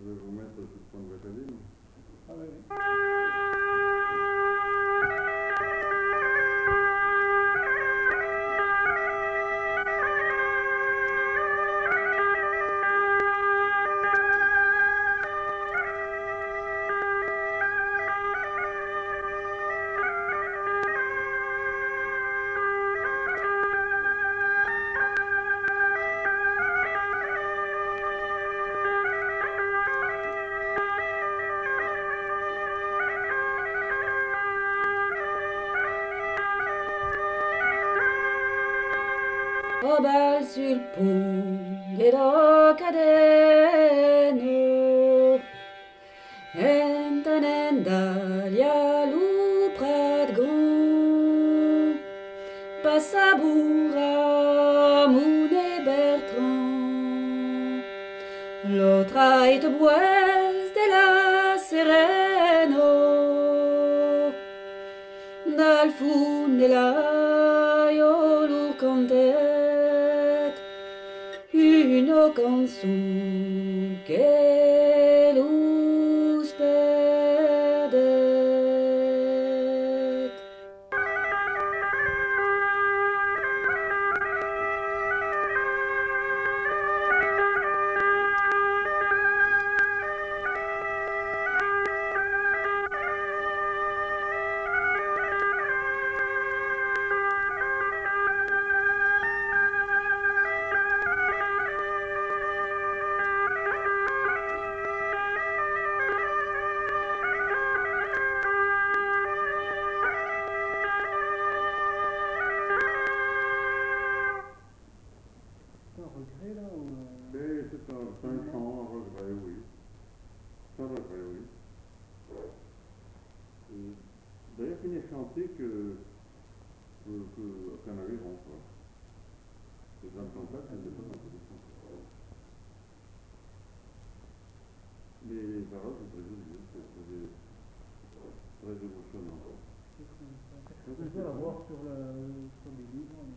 vais vous mettre sous le point de l'académie. Ah oui, oui. O bal sul pont ed o cadeno Entanen lu prat grand Passaboura Moune Bertrand L'autre te bues de la sereno Dal fun de la lur cantet une canzone che lus perdet. C'est un regret là ou C'est un chant, un regret, oui. C'est un regret, oui. D'ailleurs, il n'est chanté qu'un aviron, quoi. Les âmes cantates, elles n'étaient pas dans le chant. Mais les paroles sont très jolies, c'est très émotionnant. c'est qu'on peut la voir sur les livres.